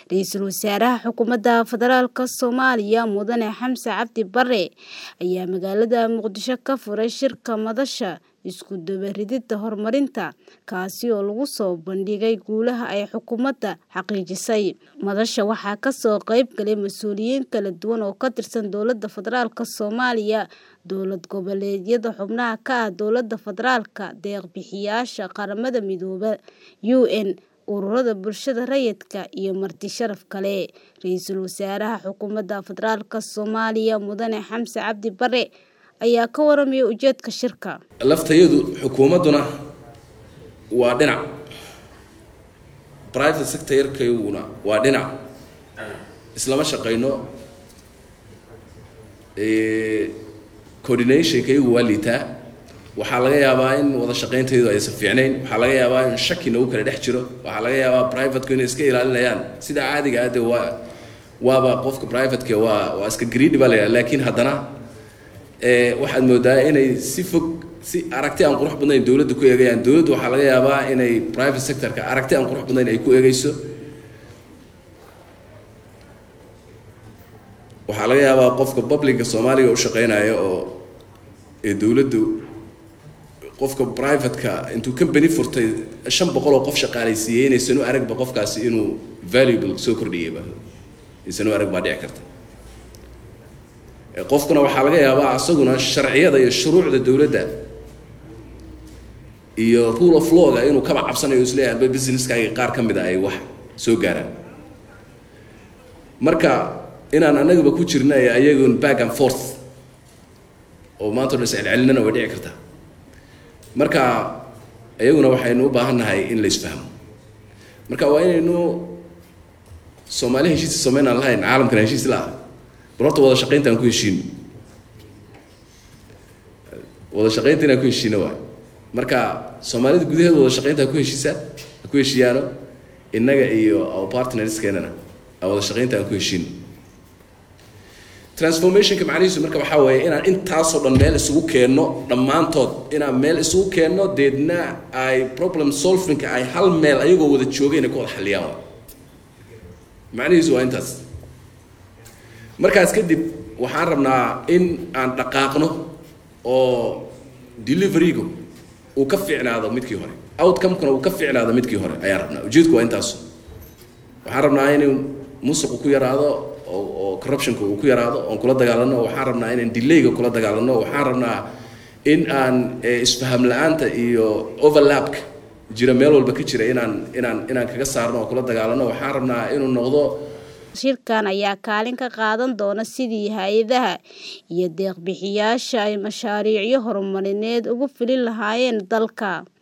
Ra'iisul Wasaaraha Xukuumadda Federaalka Soomaaliya Mudane Xamse Cabdi Barre ayaa magaalada Muqdisho ka furay shirka madasha isku dubaridida horumarinta kaasi oo lagu soo bandhigay guulaha ay xukuumadda xaqiijisay. Madasha waxaa ka soo qayb galay mas'uuliyiin kala duwan oo ka tirsan dowladda federaalka Soomaaliya, dowlad goboleedyada xubnaha ka ah dowladda federaalka, deeq-bixiyayaasha qaramada midoobay, UN, ururada bulshada rayidka iyo marti sharaf kale. Ra'iisul Wasaaraha Xukuumadda Federaalka Soomaaliya Mudane Xamse Cabdi Barre ayaa ka waramay ujeedka shirka. Laftayadu xukuumaduna waa dhinac, private sector-keyguna waa dhinac, islama shaqayno, coordination-keygu waa liitaa. waxaa laga yaabaa in wada shaqaynteedu aysan fiicnayn, waxaa laga yaabaa in shaki nagu kala dhex jiro, waxaa laga yaabaa private-ku inay iska ilaalinayaan sida caadiga ah. waaba qofka private-ka waa iska greedy baa la yidhaha, laakiin haddana waxaad moodaa inay si aragti aan qurux badnayn dowladda ku eegayaan. dowladdu waxaa laga yaabaa inay private sector-ka aragti aan qurux badnayn ay ku eegayso. waxaa laga yaabaa qofka public-ka Soomaaliga u shaqaynaya oo dowladdu qofka private-ka intuu company furtay 500 oo qof shaqaalaysiiyay inaysan u aragba qofkaasi inuu valuable soo kordhiyayba, inaysan u arag baa dhici karta. qofkuna waxaa laga yaabaa asaguna sharciyada iyo shuruucda dowladda iyo rule of law-ga inuu kaba cabsanayo isleeyahay business-kaaga qaar ka mid ah ay wax soo gaaraan. marka inaan anagaba ku jirna ayagoon back and forth oo maanta la iscelcelinana way dhici kartaa. marka ayaguna waxaynu u baahannahay in la isfahmo. marka waa inaynu Soomaaliya heshiis sameynaan lahayn, caalamkana heshiis la ah. barta wada shaqaynta aan ku heshiino, wada shaqaynta aan ku heshiino waa. marka Soomaalida gudaheeda wada shaqaynta ku heshiyaano innaga iyo our partners-keenana wada shaqaynta aan ku heshiino. transformation-ka macnihiisu marka waxaa weeye inaan intaasoo dhan meel isugu keenno, dhammaantood inaan meel isugu keenno, deedna ay problem solving-ka ay hal meel ayagoo wada joogay inay ku wada xalliyaan waa. macnihiisu waa intaas. markaas kadib waxaan rabnaa in aan dhaqaaqno oo delivery-gu uu ka fiicnaado midkii hore, outcome-kuna uu ka fiicnaado midkii hore ayaan rabnaa. ujeedku waa intaas. waxaan rabnaa in musuqu ku yaraado oo corruption-ku uu ku yaraado, oon kula dagaalano. waxaan rabnaa inaan delay-ga kula dagaalano. waxaan rabnaa in aan isfaham la'aanta iyo overlap-ka jira meel walba ka jira inaan kaga saarno oo kula dagaalano. waxaan rabnaa inuu noqdo shirkan ayaa kaalin ka qaadan doona sidii hay'adaha iyo deeq-bixiyayaasha ay mashaariicyo horumarineed ugu fulin lahaayeen dalka.